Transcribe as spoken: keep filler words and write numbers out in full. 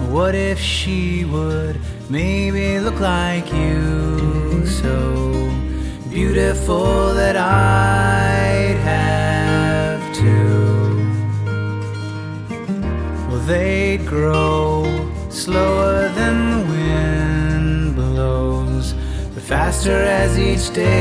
What if she would maybe look like you, so beautiful that I'd have to? Well, they'd grow slower than the wind blows, but faster as each day